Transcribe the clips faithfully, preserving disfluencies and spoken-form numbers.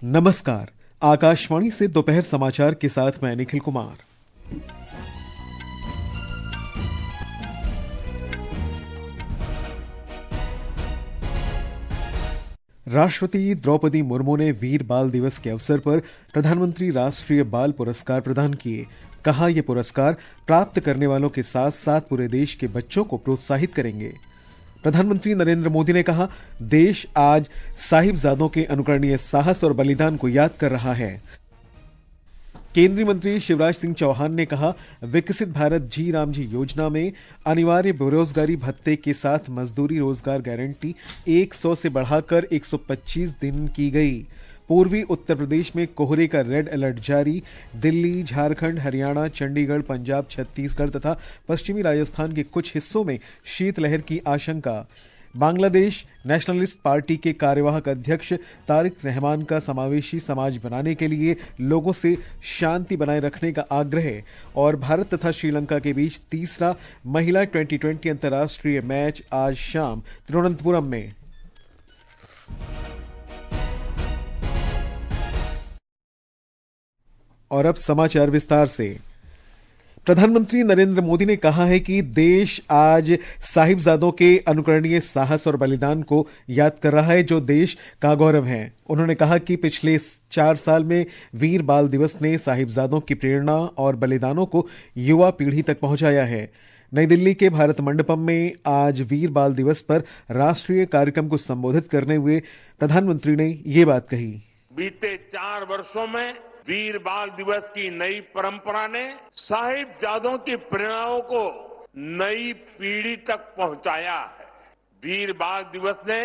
नमस्कार, आकाशवाणी से दोपहर समाचार के साथ मैं निखिल कुमार। राष्ट्रपति द्रौपदी मुर्मू ने वीर बाल दिवस के अवसर पर प्रधानमंत्री राष्ट्रीय बाल पुरस्कार प्रदान किए। कहा, ये पुरस्कार प्राप्त करने वालों के साथ साथ पूरे देश के बच्चों को प्रोत्साहित करेंगे। प्रधानमंत्री नरेंद्र मोदी ने कहा, देश आज साहिबजादों के अनुकरणीय साहस और बलिदान को याद कर रहा है। केंद्रीय मंत्री शिवराज सिंह चौहान ने कहा, विकसित भारत जी राम जी योजना में अनिवार्य बेरोजगारी भत्ते के साथ मजदूरी रोजगार गारंटी सौ से बढ़ाकर एक सौ पच्चीस दिन की गई। पूर्वी उत्तर प्रदेश में कोहरे का रेड अलर्ट जारी। दिल्ली, झारखंड, हरियाणा, चंडीगढ़, पंजाब, छत्तीसगढ़ तथा पश्चिमी राजस्थान के कुछ हिस्सों में शीतलहर की आशंका। बांग्लादेश नेशनलिस्ट पार्टी के कार्यवाहक अध्यक्ष तारिक रहमान का समावेशी समाज बनाने के लिए लोगों से शांति बनाए रखने का आग्रह। और भारत तथा श्रीलंका के बीच तीसरा महिला ट्वेंटी ट्वेंटी अंतर्राष्ट्रीय मैच आज शाम तिरुवनंतपुरम में। और अब समाचार विस्तार से। प्रधानमंत्री नरेंद्र मोदी ने कहा है कि देश आज साहिबजादों के अनुकरणीय साहस और बलिदान को याद कर रहा है, जो देश का गौरव है। उन्होंने कहा कि पिछले चार साल में वीर बाल दिवस ने साहिबजादों की प्रेरणा और बलिदानों को युवा पीढ़ी तक पहुंचाया है। नई दिल्ली के भारत मंडपम में आज वीर बाल दिवस पर राष्ट्रीय कार्यक्रम को संबोधित करने हुए प्रधानमंत्री ने ये बात कही। बीते चार वर्षों में वीर बाल दिवस की नई परंपरा ने साहिबजादों की प्रेरणाओं को नई पीढ़ी तक पहुंचाया है। वीर बाल दिवस ने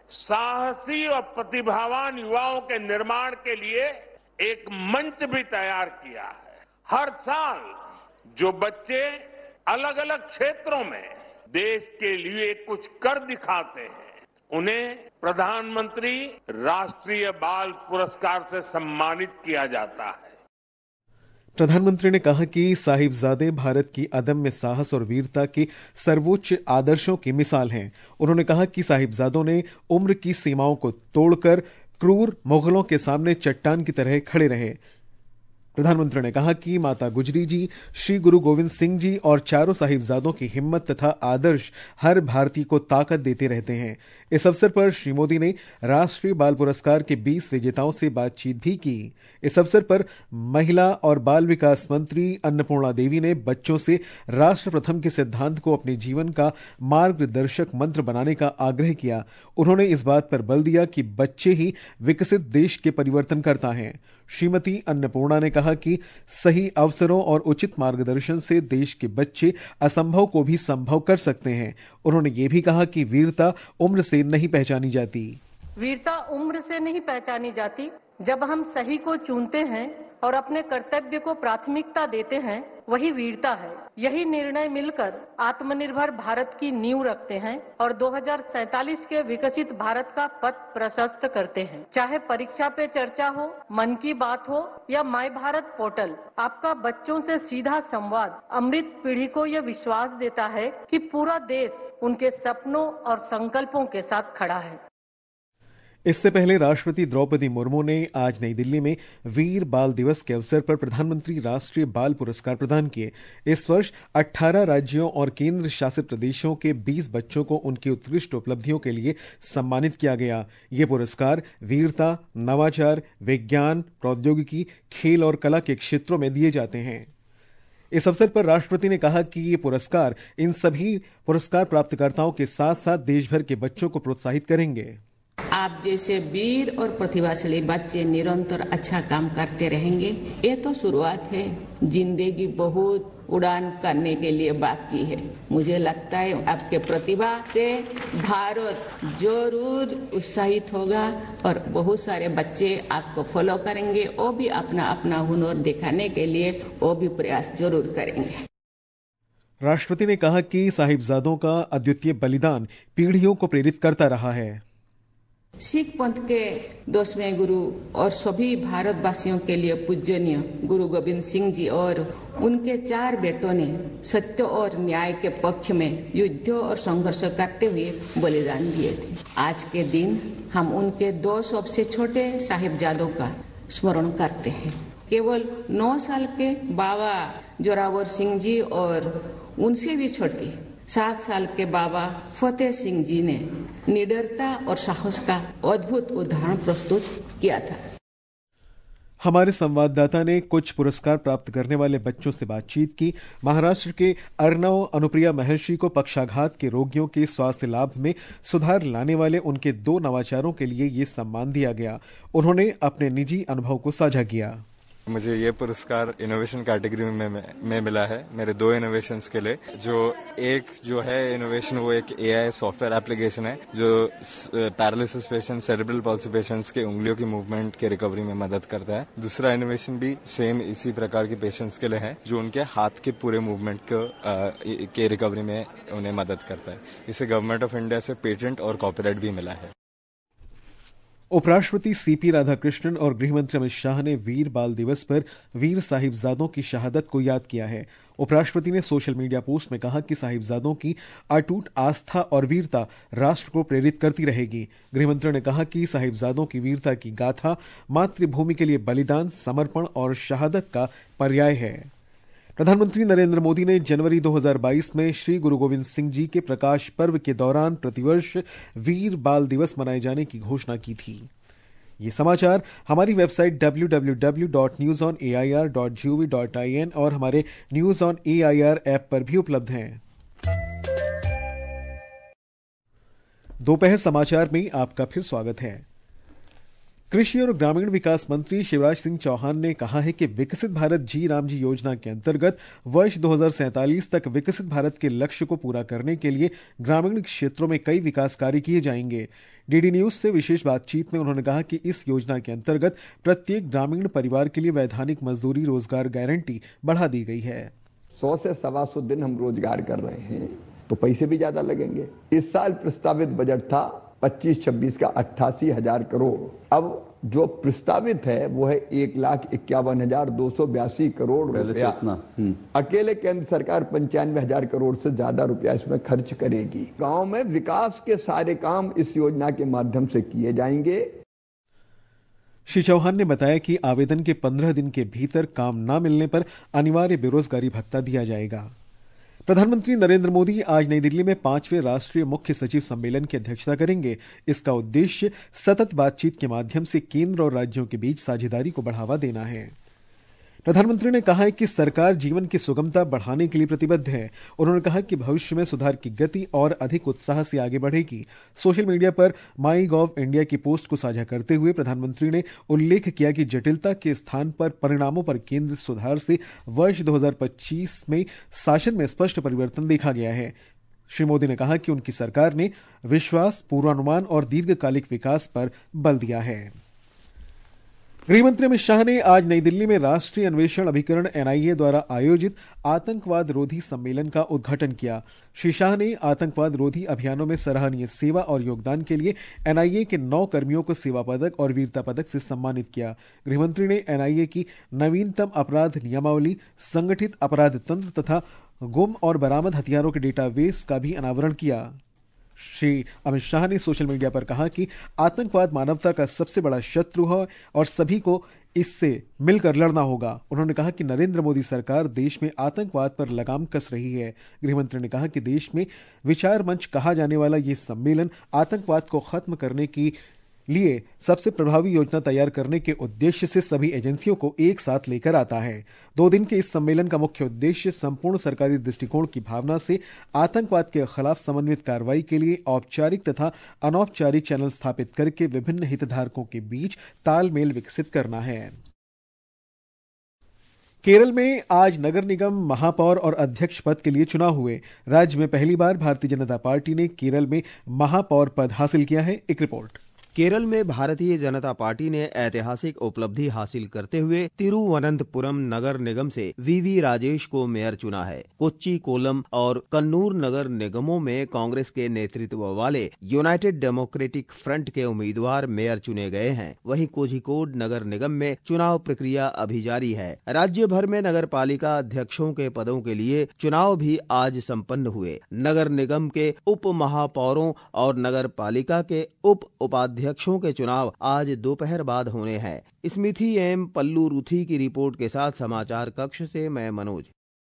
साहसी और प्रतिभावान युवाओं के निर्माण के लिए एक मंच भी तैयार किया है। हर साल जो बच्चे अलग अलग क्षेत्रों में देश के लिए कुछ कर दिखाते हैं, उन्हें प्रधानमंत्री राष्ट्रीय बाल पुरस्कार से सम्मानित किया जाता है। प्रधानमंत्री ने कहा कि साहिबजादे भारत की अदम्य साहस और वीरता के सर्वोच्च आदर्शों की मिसाल हैं। उन्होंने कहा कि साहिबजादों ने उम्र की सीमाओं को तोड़कर क्रूर मुगलों के सामने चट्टान की तरह खड़े रहे। प्रधानमंत्री ने कहा कि माता गुजरी जी, श्री गुरु गोविंद सिंह जी और चारों साहिबजादों की हिम्मत तथा आदर्श हर भारतीय को ताकत देते रहते हैं। इस अवसर पर श्री मोदी ने राष्ट्रीय बाल पुरस्कार के बीस विजेताओं से बातचीत भी की। इस अवसर पर महिला और बाल विकास मंत्री अन्नपूर्णा देवी ने बच्चों से राष्ट्र प्रथम के सिद्धांत को अपने जीवन का मार्गदर्शक मंत्र बनाने का आग्रह किया। उन्होंने इस बात पर बल दिया कि बच्चे ही विकसित देश के परिवर्तन करता है। श्रीमती अन्नपूर्णा ने कहा कि सही अवसरों और उचित मार्गदर्शन से देश के बच्चे असंभव को भी संभव कर सकते हैं। उन्होंने ये भी कहा कि वीरता उम्र से नहीं पहचानी जाती। वीरता उम्र से नहीं पहचानी जाती। जब हम सही को चुनते हैं और अपने कर्तव्य को प्राथमिकता देते हैं, वही वीरता है। यही निर्णय मिलकर आत्मनिर्भर भारत की नींव रखते हैं और दो हज़ार सैंतालीस के विकसित भारत का पथ प्रशस्त करते हैं। चाहे परीक्षा पे चर्चा हो, मन की बात हो या माय भारत पोर्टल, आपका बच्चों से सीधा संवाद अमृत पीढ़ी को यह विश्वास देता है कि पूरा देश उनके सपनों और संकल्पों के साथ खड़ा है। इससे पहले राष्ट्रपति द्रौपदी मुर्मू ने आज नई दिल्ली में वीर बाल दिवस के अवसर पर प्रधानमंत्री राष्ट्रीय बाल पुरस्कार प्रदान किए। इस वर्ष अठारह राज्यों और केंद्र शासित प्रदेशों के बीस बच्चों को उनकी उत्कृष्ट उपलब्धियों के लिए सम्मानित किया गया। ये पुरस्कार वीरता, नवाचार, विज्ञान, प्रौद्योगिकी, खेल और कला के क्षेत्रों में दिए जाते हैं। इस अवसर पर राष्ट्रपति ने कहा कि ये पुरस्कार इन सभी पुरस्कार प्राप्तकर्ताओं के साथ साथ देश भर के बच्चों को प्रोत्साहित करेंगे। आप जैसे वीर और प्रतिभाशाली बच्चे निरंतर अच्छा काम करते रहेंगे। ये तो शुरुआत है, जिंदगी बहुत उड़ान करने के लिए बाकी है। मुझे लगता है आपके प्रतिभा से भारत जरूर उत्साहित होगा और बहुत सारे बच्चे आपको फॉलो करेंगे। वो भी अपना अपना हुनर दिखाने के लिए वो भी प्रयास जरूर करेंगे। राष्ट्रपति ने कहा कि साहिबजादों का अद्वितीय बलिदान पीढ़ियों को प्रेरित करता रहा है। सिख पंथ के दसवें गुरु और सभी भारतवासियों के लिए पूजनीय गुरु गोविंद सिंह जी और उनके चार बेटों ने सत्य और न्याय के पक्ष में युद्ध और संघर्ष करते हुए बलिदान दिए थे। आज के दिन हम उनके दो सबसे छोटे साहिबजादों का स्मरण करते हैं। केवल नौ साल के बाबा जोरावर सिंह जी और उनसे भी छोटे सात साल के बाबा फतेह सिंह जी ने निडरता और साहस का अद्भुत उदाहरण प्रस्तुत किया था। हमारे संवाददाता ने कुछ पुरस्कार प्राप्त करने वाले बच्चों से बातचीत की। महाराष्ट्र के अर्नव अनुप्रिया महर्षि को पक्षाघात के रोगियों के स्वास्थ्य लाभ में सुधार लाने वाले उनके दो नवाचारों के लिए ये सम्मान दिया गया। उन्होंने अपने निजी अनुभव को साझा किया। मुझे ये पुरस्कार इनोवेशन कैटेगरी में, में में मिला है मेरे दो इनोवेशंस के लिए। जो एक जो है इनोवेशन वो एक एआई सॉफ्टवेयर एप्लीकेशन है जो paralysis patient, cerebral palsy patients के उंगलियों की मूवमेंट के रिकवरी में मदद करता है। दूसरा इनोवेशन भी सेम इसी प्रकार के पेशेंट्स के लिए है जो उनके हाथ के पूरे मूवमेंट को के रिकवरी में उन्हें मदद करता है। इसे गवर्नमेंट ऑफ इंडिया से पेटेंट और कॉपीराइट भी मिला है। उपराष्ट्रपति सीपी राधाकृष्णन और गृहमंत्री अमित शाह ने वीर बाल दिवस पर वीर साहिबजादों की शहादत को याद किया है। उपराष्ट्रपति ने सोशल मीडिया पोस्ट में कहा कि साहिबजादों की अटूट आस्था और वीरता राष्ट्र को प्रेरित करती रहेगी। गृहमंत्री ने कहा कि साहिबजादों की वीरता की गाथा मातृभूमि के लिए बलिदान, समर्पण और शहादत का पर्याय है। प्रधानमंत्री नरेंद्र मोदी ने जनवरी दो हज़ार बाईस में श्री गुरु गोविंद सिंह जी के प्रकाश पर्व के दौरान प्रतिवर्ष वीर बाल दिवस मनाए जाने की घोषणा की थी। ये समाचार हमारी website W W W dot news on A I R dot G O V dot I N और हमारे news on A I R app पर भी उपलब्ध हैं। दोपहर समाचार में आपका फिर स्वागत है। कृषि और ग्रामीण विकास मंत्री शिवराज सिंह चौहान ने कहा है कि विकसित भारत जी राम जी योजना के अंतर्गत वर्ष दो हज़ार सैंतालीस तक विकसित भारत के लक्ष्य को पूरा करने के लिए ग्रामीण क्षेत्रों में कई विकास कार्य किए जाएंगे। डीडी न्यूज से विशेष बातचीत में उन्होंने कहा कि इस योजना के अंतर्गत प्रत्येक ग्रामीण परिवार के लिए वैधानिक मजदूरी रोजगार गारंटी बढ़ा दी गई है। सौ से सवा सौ दिन हम रोजगार कर रहे हैं तो पैसे भी ज्यादा लगेंगे। इस साल प्रस्तावित बजट था पच्चीस छब्बीस का अट्ठासी हजार करोड़। अब जो प्रस्तावित है वो है एक लाख इक्यावन हजार दो सौ बयासी करोड़ रुपया। अकेले केंद्र सरकार पंचानवे हजार करोड़ से ज्यादा रुपया इसमें खर्च करेगी। गांव में विकास के सारे काम इस योजना के माध्यम से किए जाएंगे। श्री चौहान ने बताया कि आवेदन के पंद्रह दिन के भीतर काम न मिलने पर अनिवार्य बेरोजगारी भत्ता दिया जाएगा। प्रधानमंत्री नरेंद्र मोदी आज नई दिल्ली में पांचवें राष्ट्रीय मुख्य सचिव सम्मेलन की अध्यक्षता करेंगे। इसका उद्देश्य सतत बातचीत के माध्यम से केंद्र और राज्यों के बीच साझेदारी को बढ़ावा देना है। प्रधानमंत्री ने कहा है कि सरकार जीवन की सुगमता बढ़ाने के लिए प्रतिबद्ध है। उन्होंने कहा कि भविष्य में सुधार की गति और अधिक उत्साह से आगे बढ़ेगी। सोशल मीडिया पर माई गॉव इंडिया की पोस्ट को साझा करते हुए प्रधानमंत्री ने उल्लेख किया कि जटिलता के स्थान पर परिणामों पर केंद्रित सुधार से वर्ष दो हज़ार पच्चीस में शासन में स्पष्ट परिवर्तन देखा गया है। श्री मोदी ने कहा कि उनकी सरकार ने विश्वास, पूर्वानुमान और दीर्घकालिक विकास पर बल दिया है। गृहमंत्री अमित शाह ने आज नई दिल्ली में राष्ट्रीय अन्वेषण अभिकरण एन आई ए द्वारा आयोजित आतंकवाद रोधी सम्मेलन का उद्घाटन किया। श्री शाह ने आतंकवाद रोधी अभियानों में सराहनीय सेवा और योगदान के लिए एन आई ए के नौ कर्मियों को सेवा पदक और वीरता पदक से सम्मानित किया। गृहमंत्री ने एन आई ए की नवीनतम अपराध नियमावली, संगठित अपराध तंत्र तथा गुम और बरामद हथियारों के डेटाबेस का भी अनावरण किया। श्री अमित शाह ने सोशल मीडिया पर कहा कि आतंकवाद मानवता का सबसे बड़ा शत्रु है और सभी को इससे मिलकर लड़ना होगा। उन्होंने कहा कि नरेंद्र मोदी सरकार देश में आतंकवाद पर लगाम कस रही है। गृहमंत्री ने कहा कि देश में विचार मंच कहा जाने वाला ये सम्मेलन आतंकवाद को खत्म करने की लिए सबसे प्रभावी योजना तैयार करने के उद्देश्य से सभी एजेंसियों को एक साथ लेकर आता है। दो दिन के इस सम्मेलन का मुख्य उद्देश्य संपूर्ण सरकारी दृष्टिकोण की भावना से आतंकवाद के खिलाफ समन्वित कार्रवाई के लिए औपचारिक तथा अनौपचारिक चैनल स्थापित करके विभिन्न हितधारकों के बीच तालमेल विकसित करना है। केरल में आज नगर निगम, महापौर और अध्यक्ष पद के लिए चुनाव हुए। राज्य में पहली बार भारतीय जनता पार्टी ने केरल में महापौर पद हासिल किया है। एक रिपोर्ट। केरल में भारतीय जनता पार्टी ने ऐतिहासिक उपलब्धि हासिल करते हुए तिरुवनंतपुरम नगर निगम से वीवी राजेश को मेयर चुना है। कोच्चि, कोलम और कन्नूर नगर निगमों में कांग्रेस के नेतृत्व वाले यूनाइटेड डेमोक्रेटिक फ्रंट के उम्मीदवार मेयर चुने गए हैं। वहीं कोझिकोड नगर निगम में चुनाव प्रक्रिया अभी जारी है। राज्य भर में नगर पालिका अध्यक्षों के पदों के लिए चुनाव भी आज संपन्न हुए। नगर निगम के उप महापौरों और नगर पालिका के उप उपाध्यक्ष अध्यक्षों के चुनाव आज दोपहर बाद होने हैं। स्मिथी एम पल्लू रुथी की रिपोर्ट के साथ समाचार कक्ष से मैं मनोज।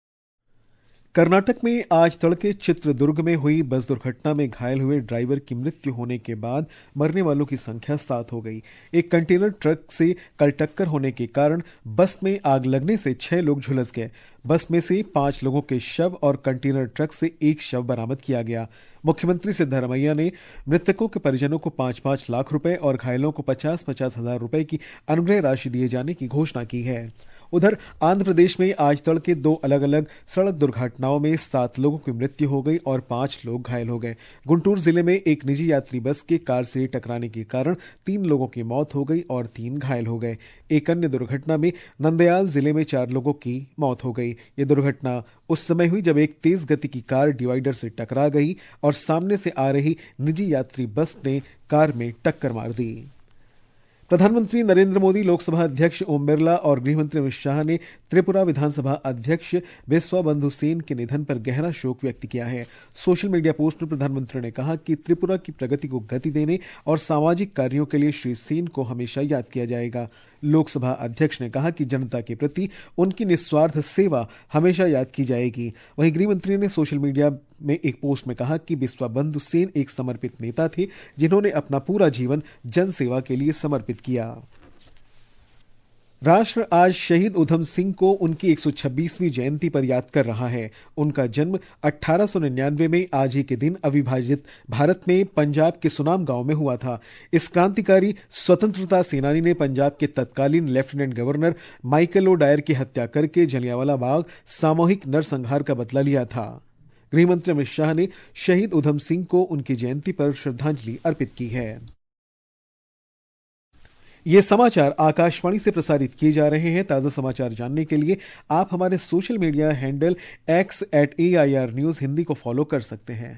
कर्नाटक में आज तड़के चित्रदुर्ग में हुई बस दुर्घटना में घायल हुए ड्राइवर की मृत्यु होने के बाद मरने वालों की संख्या सात हो गई। एक कंटेनर ट्रक से कल टक्कर होने के कारण बस में आग लगने से छह लोग झुलस गए। बस में से पांच लोगों के शव और कंटेनर ट्रक से एक शव बरामद किया गया। मुख्यमंत्री सिद्धरमैया ने मृतकों के परिजनों को पांच पांच लाख रुपए और घायलों को पचास पचास हजार रुपए की अनुग्रह राशि दिए जाने की घोषणा की है। उधर आंध्र प्रदेश में आज तड़के दो अलग अलग सड़क दुर्घटनाओं में सात लोगों की मृत्यु हो गई और पांच लोग घायल हो गए। गुंटूर जिले में एक निजी यात्री बस के कार से टकराने के कारण तीन लोगों की मौत हो गई और तीन घायल हो गए। एक अन्य दुर्घटना में नंदयाल जिले में चार लोगों की मौत हो गई। ये दुर्घटना उस समय हुई जब एक तेज गति की कार डिवाइडर से टकरा गई और सामने से आ रही निजी यात्री बस ने कार में टक्कर मार दी। प्रधानमंत्री नरेंद्र मोदी, लोकसभा अध्यक्ष ओम बिरला और गृहमंत्री अमित शाह ने त्रिपुरा विधानसभा अध्यक्ष बिस्वा बंधु सेन के निधन पर गहरा शोक व्यक्त किया है। सोशल मीडिया पोस्ट में प्रधानमंत्री ने कहा कि त्रिपुरा की प्रगति को गति देने और सामाजिक कार्यों के लिए श्री सेन को हमेशा याद किया जाएगा। लोकसभा अध्यक्ष ने कहा कि जनता के प्रति उनकी निस्वार्थ सेवा हमेशा याद की जाएगी। वहीं गृहमंत्री ने सोशल मीडिया में एक पोस्ट में कहा कि बिस्वा बंधु सेन एक समर्पित नेता थे जिन्होंने अपना पूरा जीवन जन सेवा के लिए समर्पित किया। राष्ट्र आज शहीद उधम सिंह को उनकी एक सौ छब्बीसवीं जयंती पर याद कर रहा है। उनका जन्म अठारह सौ निन्यानवे में आज ही के दिन अविभाजित भारत में पंजाब के सुनाम गांव में हुआ था। इस क्रांतिकारी स्वतंत्रता सेनानी ने पंजाब के तत्कालीन lieutenant governor Michael O'Dwyer की हत्या करके जलियांवाला बाग सामूहिक नरसंहार का बदला लिया था। गृहमंत्री अमित शाह ने शहीद उधम सिंह को उनकी जयंती पर श्रद्धांजलि अर्पित की है। ये समाचार आकाशवाणी से प्रसारित किए जा रहे हैं। ताजा समाचार जानने के लिए आप हमारे social media handle X at A I R news Hindi को फॉलो कर सकते हैं।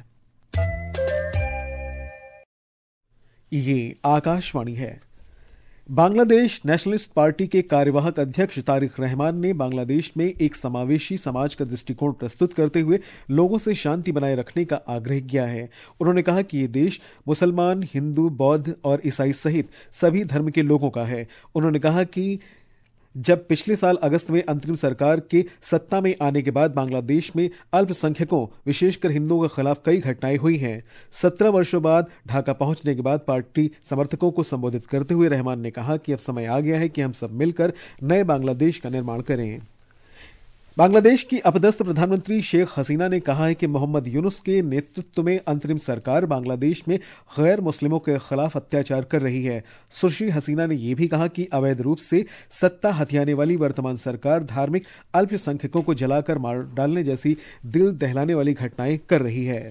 ये आकाशवाणी है। बांग्लादेश नेशनलिस्ट पार्टी के कार्यवाहक अध्यक्ष तारिक रहमान ने बांग्लादेश में एक समावेशी समाज का दृष्टिकोण प्रस्तुत करते हुए लोगों से शांति बनाए रखने का आग्रह किया है। उन्होंने कहा कि ये देश मुसलमान, हिंदू, बौद्ध और ईसाई सहित सभी धर्म के लोगों का है। उन्होंने कहा कि जब पिछले साल अगस्त में अंतरिम सरकार के सत्ता में आने के बाद बांग्लादेश में अल्पसंख्यकों विशेषकर हिंदुओं के खिलाफ कई घटनाएं हुई हैं। सत्रह वर्षों बाद ढाका पहुंचने के बाद पार्टी समर्थकों को संबोधित करते हुए रहमान ने कहा कि अब समय आ गया है कि हम सब मिलकर नए बांग्लादेश का निर्माण करें। बांग्लादेश की अपदस्थ प्रधानमंत्री शेख हसीना ने कहा है कि मोहम्मद यूनुस के नेतृत्व में अंतरिम सरकार बांग्लादेश में गैर मुस्लिमों के खिलाफ अत्याचार कर रही है। सुश्री हसीना ने यह भी कहा कि अवैध रूप से सत्ता हथियाने वाली वर्तमान सरकार धार्मिक अल्पसंख्यकों को जलाकर मार डालने जैसी दिल दहलाने वाली घटनाएं कर रही है।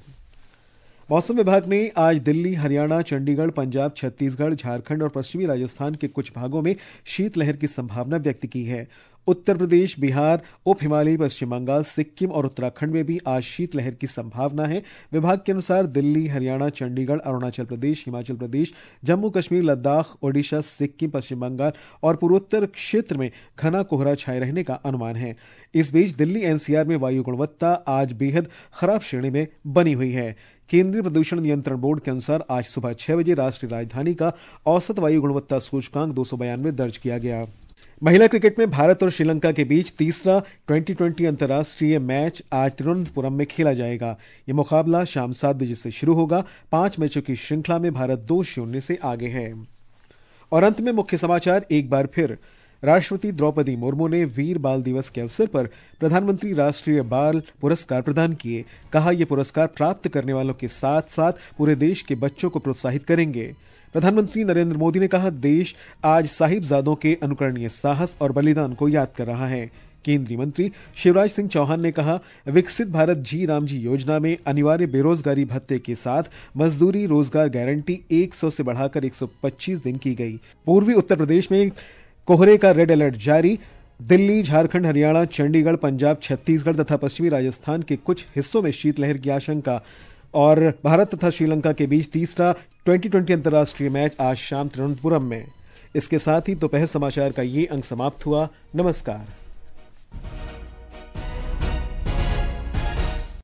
मौसम विभाग ने आज दिल्ली, हरियाणा, चंडीगढ़, पंजाब, छत्तीसगढ़, झारखंड और पश्चिमी राजस्थान के कुछ भागों में शीतलहर की संभावना व्यक्त की है। उत्तर प्रदेश, बिहार, उप हिमालयी पश्चिम बंगाल, सिक्किम और उत्तराखंड में भी आज शीतलहर की संभावना है। विभाग के अनुसार दिल्ली, हरियाणा, चंडीगढ़, अरुणाचल प्रदेश, हिमाचल प्रदेश, जम्मू कश्मीर, लद्दाख, ओडिशा, सिक्किम, पश्चिम बंगाल और पूर्वोत्तर क्षेत्र में घना कोहरा छाए रहने का अनुमान है। इस बीच दिल्ली एनसीआर में वायु गुणवत्ता आज बेहद खराब श्रेणी में बनी हुई है। केंद्रीय प्रदूषण नियंत्रण बोर्ड के अनुसार आज सुबह छह बजे राष्ट्रीय राजधानी का औसत वायु गुणवत्ता सूचकांक दो सौ बयानवे दर्ज किया गया। महिला क्रिकेट में भारत और श्रीलंका के बीच तीसरा ट्वेंटी ट्वेंटी अंतर्राष्ट्रीय मैच आज तिरुवनंतपुरम में खेला जाएगा। यह मुकाबला शाम सात बजे से शुरू होगा। पांच मैचों की श्रृंखला में भारत दो शून्य से आगे है। और अंत में मुख्य समाचार एक बार फिर। राष्ट्रपति द्रौपदी मुर्मू ने वीर बाल दिवस के अवसर पर प्रधानमंत्री राष्ट्रीय बाल पुरस्कार प्रदान किए। कहा यह पुरस्कार प्राप्त करने वालों के साथ साथ पूरे देश के बच्चों को प्रोत्साहित करेंगे। प्रधानमंत्री नरेंद्र मोदी ने कहा देश आज साहिबजादों के अनुकरणीय साहस और बलिदान को याद कर रहा है। केंद्रीय मंत्री शिवराज सिंह चौहान ने कहा, विकसित भारत जी राम जी योजना में अनिवार्य बेरोजगारी भत्ते के साथ मजदूरी रोजगार गारंटी सौ से बढ़ाकर एक सौ पच्चीस दिन की गई। पूर्वी उत्तर प्रदेश में कोहरे का रेड अलर्ट जारी। दिल्ली, झारखंड, हरियाणा, चंडीगढ़, पंजाब, छत्तीसगढ़ तथा पश्चिमी राजस्थान के कुछ हिस्सों में शीतलहर की आशंका। और भारत तथा श्रीलंका के बीच तीसरा ट्वेंटी ट्वेंटी अंतर्राष्ट्रीय मैच आज शाम तिरुवनंतपुरम में। इसके साथ ही दोपहर समाचार का ये अंक समाप्त हुआ। नमस्कार।